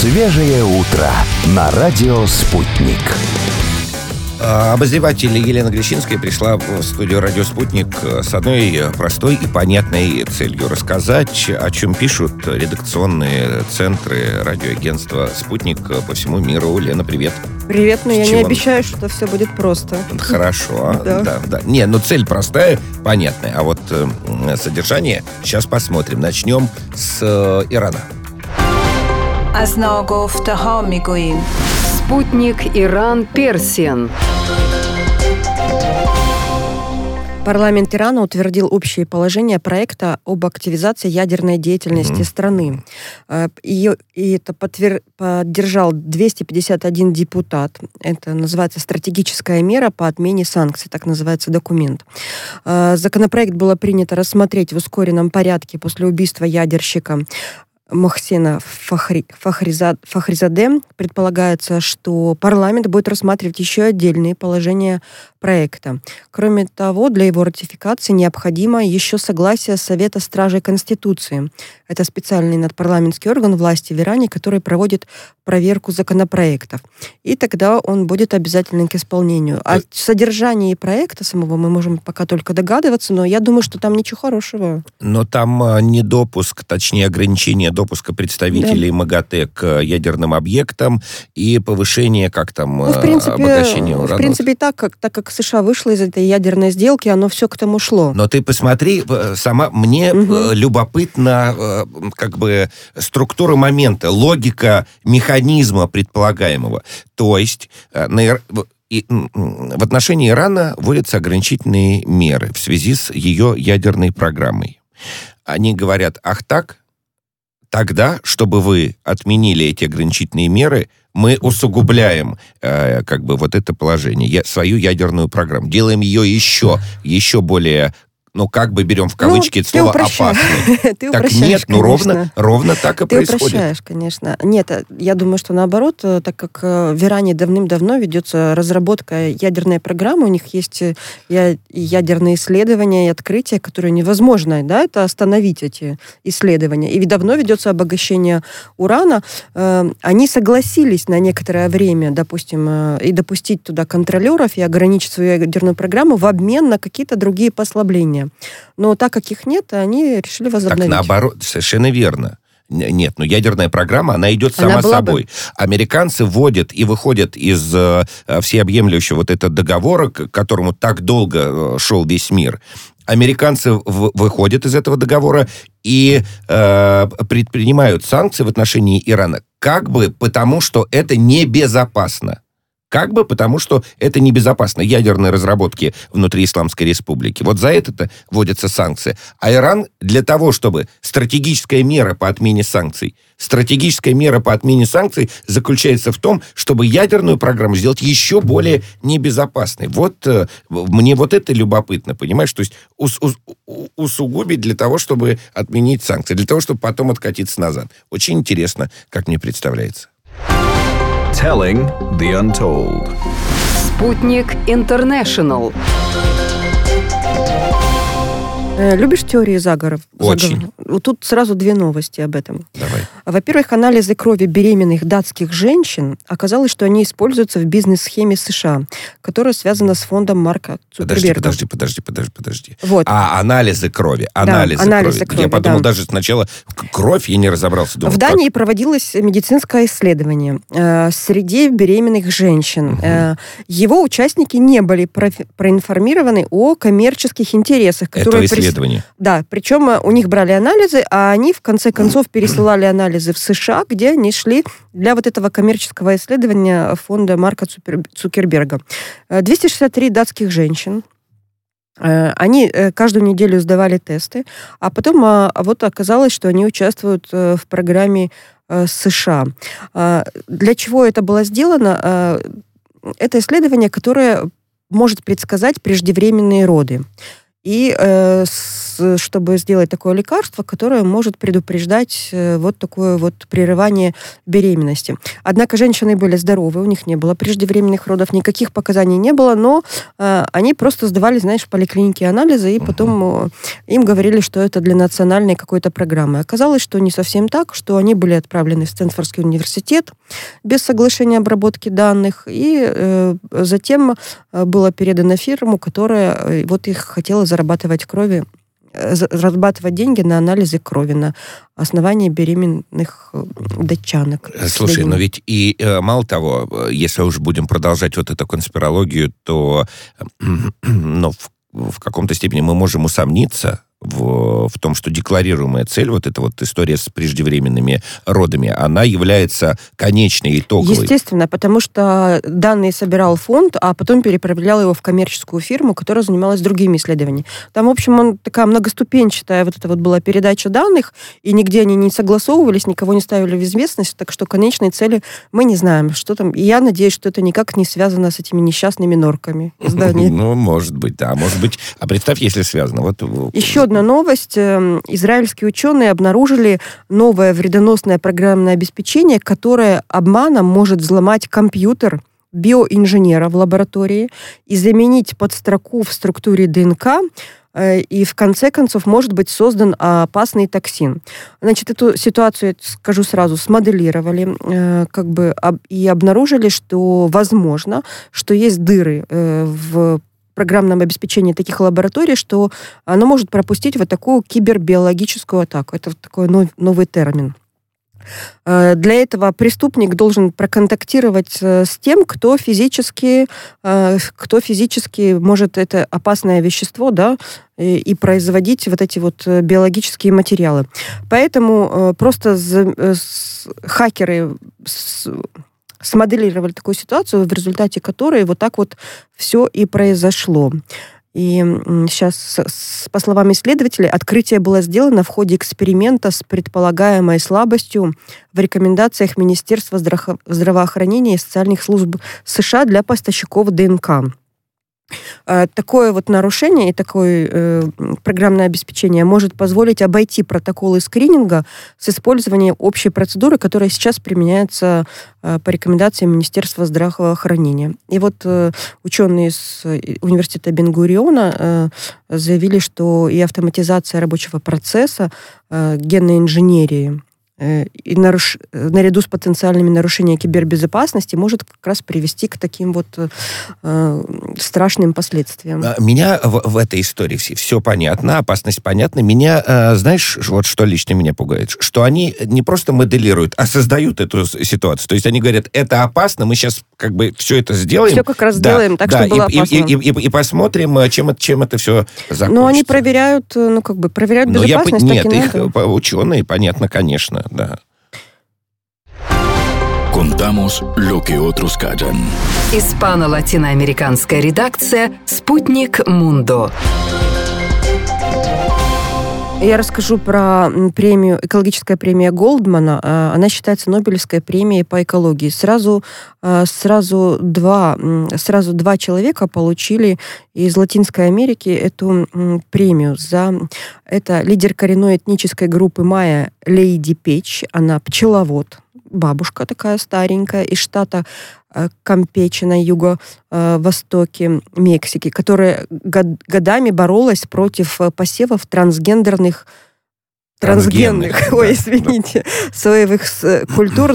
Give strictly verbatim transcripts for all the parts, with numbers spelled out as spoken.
Свежее утро на радио «Спутник». Обозреватель Елена Гречинская пришла в студию «Радио Спутник» с одной простой и понятной целью — рассказать, о чем пишут редакционные центры радиоагентства «Спутник» по всему миру. Лена, привет. Привет, но С я чего? Не обещаю, что все будет просто. Хорошо, да. да, да. Не, ну цель простая, понятная, а вот э, содержание сейчас посмотрим. Начнем с э, Ирана. Спутник Иран Персиан. Парламент Ирана утвердил общее положение проекта об активизации ядерной деятельности mm-hmm. страны. Ее, и это подтвер, поддержал двести пятьдесят один депутат. Это называется «Стратегическая мера по отмене санкций», так называется документ. Законопроект было принято рассмотреть в ускоренном порядке после убийства ядерщика Мохсена Фахри, Фахризад, Фахризаде. Предполагается, что парламент будет рассматривать еще отдельные положения проекта. Кроме того, для его ратификации необходимо еще согласие Совета Стражей Конституции. Это специальный надпарламентский орган власти в Иране, который проводит проверку законопроектов. И тогда он будет обязательным к исполнению. О содержании проекта самого мы можем пока только догадываться, но я думаю, что там ничего хорошего. Но там недопуск, точнее ограничение допуска представителей да. МАГАТЭ к ядерным объектам и повышение, как там, ну, в принципе, обогащения урана. В принципе, так как, так как США вышла из этой ядерной сделки, оно все к тому шло. Но ты посмотри, сама мне угу. любопытна как бы структура момента, логика механизма предполагаемого. То есть на, и, в отношении Ирана вводятся ограничительные меры в связи с ее ядерной программой. Они говорят: ах так? Тогда, чтобы вы отменили эти ограничительные меры, мы усугубляем э, как бы вот это положение, я, свою ядерную программу, делаем ее еще, еще более, ну как бы берем в кавычки ну, это слово «опасный». Ты так нет, ну ровно, ровно так и ты происходит. Ты упрощаешь, конечно. Нет, я думаю, что наоборот, так как в Иране давным-давно ведется разработка ядерной программы, у них есть ядерные исследования и открытия, которые невозможно, да, это остановить эти исследования. И давно ведется обогащение урана. Они согласились на некоторое время, допустим, и допустить туда контролеров и ограничить свою ядерную программу в обмен на какие-то другие послабления. Но так как их нет, они решили возобновить. Так наоборот, совершенно верно. Нет, ну ядерная программа, она идет сама она собой. Бы. Американцы вводят и выходят из э, всеобъемлющего вот этого договора, к которому так долго шел весь мир. Американцы в, выходят из этого договора и э, предпринимают санкции в отношении Ирана, как бы потому, что это небезопасно. Как бы потому, что это небезопасно. Ядерные разработки внутри Исламской Республики. Вот за это-то вводятся санкции. А Иран для того, чтобы стратегическая мера по отмене санкций, стратегическая мера по отмене санкций заключается в том, чтобы ядерную программу сделать еще более небезопасной. Вот э, мне вот это любопытно, понимаешь? То есть ус, ус, усугубить для того, чтобы отменить санкции, для того, чтобы потом откатиться назад. Очень интересно, как мне представляется. Telling the Untold. Спутник Интернешнл. Любишь теории заговоров? Очень. Заговоров? Вот тут сразу две новости об этом. Давай. Во-первых, анализы крови беременных датских женщин оказалось, что они используются в бизнес-схеме США, которая связана с фондом Марка Цукерберга. Подожди, подожди, подожди, подожди. Вот. А, анализы крови. Анализы, да, анализы крови. крови. Я подумал, да. даже сначала кровь, я не разобрался. Думал, в Дании как? Проводилось медицинское исследование э, среди беременных женщин. Угу. Э, его участники не были профи- проинформированы о коммерческих интересах, которые... Это исследование. Да, причем у них брали анализы, а они в конце концов пересылали анализы в США, где они шли для вот этого коммерческого исследования фонда Марка Цукерберга. двести шестьдесят три датских женщин. Они каждую неделю сдавали тесты, а потом вот оказалось, что они участвуют в программе США. Для чего это было сделано? Это исследование, которое может предсказать преждевременные роды. И э, с, чтобы сделать такое лекарство, которое может предупреждать вот такое вот прерывание беременности. Однако женщины были здоровы, у них не было преждевременных родов, никаких показаний не было, но э, они просто сдавали, знаешь, в поликлинике анализы, и потом э, им говорили, что это для национальной какой-то программы. Оказалось, что не совсем так, что они были отправлены в Стэнфордский университет без соглашения обработки данных, и э, затем было передано фирму, которая э, вот их хотела зарабатывать крови, зарабатывать деньги на анализы крови, на основании беременных датчанок. Слушай, но ведь и э, мало того, если уж будем продолжать вот эту конспирологию, то э, ну, в, в каком-то степени мы можем усомниться в, в том, что декларируемая цель, вот эта вот история с преждевременными родами, она является конечной, итоговой. Естественно, потому что данные собирал фонд, а потом переправлял его в коммерческую фирму, которая занималась другими исследованиями. Там, в общем, он, такая многоступенчатая вот эта вот была передача данных, и нигде они не согласовывались, никого не ставили в известность, так что конечной цели мы не знаем, что там. И я надеюсь, что это никак не связано с этими несчастными норками. Ну, может быть, да. Может быть. А представь, если связано. Вот еще одна новость. Израильские ученые обнаружили новое вредоносное программное обеспечение, которое обманом может взломать компьютер биоинженера в лаборатории и заменить подстроку в структуре ДНК, и в конце концов может быть создан опасный токсин. Значит, эту ситуацию, скажу сразу, смоделировали как бы, и обнаружили, что возможно, что есть дыры в программном обеспечении таких лабораторий, что оно может пропустить вот такую кибербиологическую атаку. Это вот такой новый термин. Для этого преступник должен проконтактировать с тем, кто физически, кто физически может это опасное вещество, да, и производить вот эти вот биологические материалы. Поэтому просто хакеры смоделировали такую ситуацию, в результате которой вот так вот все и произошло. И сейчас, по словам исследователей, открытие было сделано в ходе эксперимента с предполагаемой слабостью в рекомендациях Министерства здраво- здравоохранения и социальных служб США для поставщиков ДНК. Такое вот нарушение и такое э, программное обеспечение может позволить обойти протоколы скрининга с использованием общей процедуры, которая сейчас применяется э, по рекомендациям Министерства здравоохранения. И вот э, ученые с университета Бен-Гуриона э, заявили, что и автоматизация рабочего процесса, э, генной инженерии, и наруш... наряду с потенциальными нарушениями кибербезопасности может как раз привести к таким вот э, страшным последствиям. Меня в, в этой истории все, все понятно, опасность понятна. Меня, э, знаешь, вот что лично меня пугает? Что они не просто моделируют, а создают эту ситуацию. То есть они говорят, это опасно, мы сейчас как бы все это сделаем. Все как раз да, сделаем так, да, чтобы было и, опасно. И, и, и, и посмотрим, чем, чем это все закончится. Но они проверяют, ну как бы, проверяют безопасность. Я, нет, так и их надо. Ученые, понятно, конечно. Да. Contamos lo que otros callan. Испано-латиноамериканская редакция «Спутник Мундо». Я расскажу про премию, экологическая премия Голдмана. Она считается Нобелевской премией по экологии. Сразу, сразу, два, сразу два человека получили из Латинской Америки эту премию. За... Это лидер коренной этнической группы майя Лейди Печ. Она пчеловод. Бабушка такая старенькая из штата Кампече на юго-востоке Мексики, которая годами боролась против посевов трансгендерных трансгенных, трансгенных ой, извините, соевых культур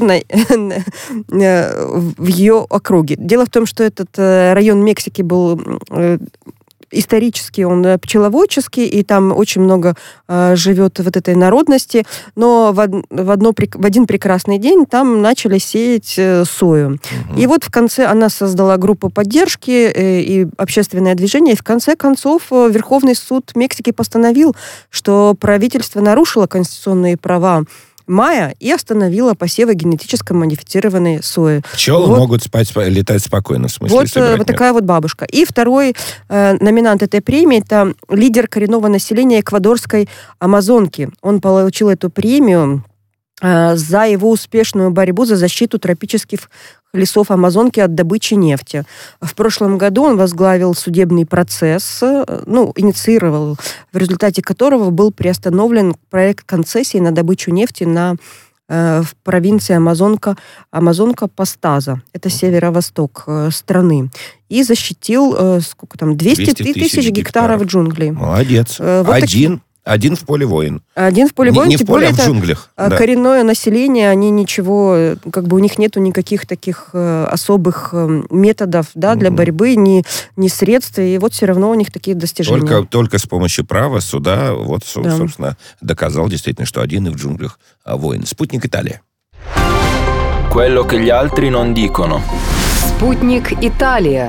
в ее округе. Дело в том, что этот район Мексики был исторически он пчеловодческий, и там очень много э, живет вот этой народности, но в, в, одно, в один прекрасный день там начали сеять э, сою. Угу. И вот в конце она создала группу поддержки э, и общественное движение, и в конце концов э, Верховный суд Мексики постановил, что правительство нарушило конституционные права майя и остановила посевы генетически модифицированной сои. Пчелы вот, могут спать, летать спокойно, в смысле. Вот, вот такая вот бабушка. И второй э, номинант этой премии – это лидер коренного населения эквадорской Амазонки. Он получил эту премию э, за его успешную борьбу за защиту тропических лесов Амазонки от добычи нефти. В прошлом году он возглавил судебный процесс, ну, инициировал, в результате которого был приостановлен проект концессии на добычу нефти на в провинции Амазонка, Амазонка Пастаза, это северо-восток страны, и защитил, сколько там, двести тысяч гектаров джунглей. Молодец. Вот Один, так... один в поле воин. Один в поле воин. Не, не в поле, а в джунглях. Коренное да. население, они ничего, как бы у них нету никаких таких особых методов, да, для mm-hmm. борьбы, ни, ни средств, и вот все равно у них такие достижения. Только, только с помощью права суда, вот, да. собственно, доказал действительно, что один и в джунглях воин. Спутник Италия. Quello che gli altri non dicono. Спутник Италия.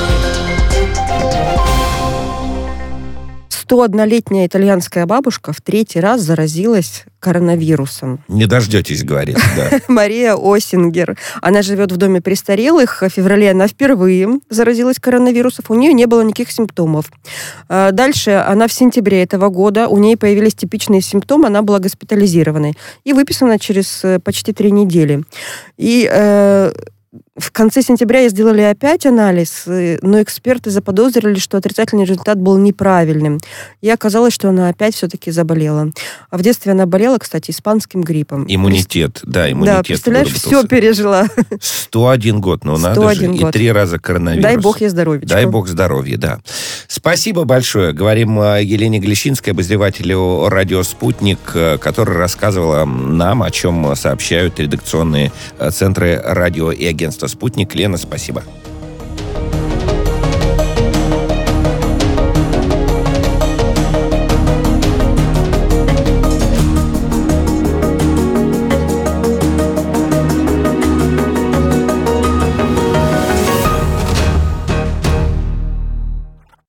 сто однолетняя итальянская бабушка в третий раз заразилась коронавирусом. Не дождетесь, говорит, да. Мария Осингер. Она живет в доме престарелых. В феврале она впервые заразилась коронавирусом. У нее не было никаких симптомов. Дальше она в сентябре этого года, у нее появились типичные симптомы, она была госпитализирована и выписана через почти три недели. И э, в конце сентября сделали опять анализ, но эксперты заподозрили, что отрицательный результат был неправильным. И оказалось, что она опять все-таки заболела. А в детстве она болела, кстати, испанским гриппом. Иммунитет, да, иммунитет. Да, представляешь, все пережила. сто один год, ну надо же, год. И три раза коронавирус. Дай бог ей здоровья. Дай бог здоровья, да. Спасибо большое. Говорим Елене Глещинской, обозревателю радио «Спутник», которая рассказывала нам, о чем сообщают редакционные центры радио и агентства «Спутник». Лена, спасибо.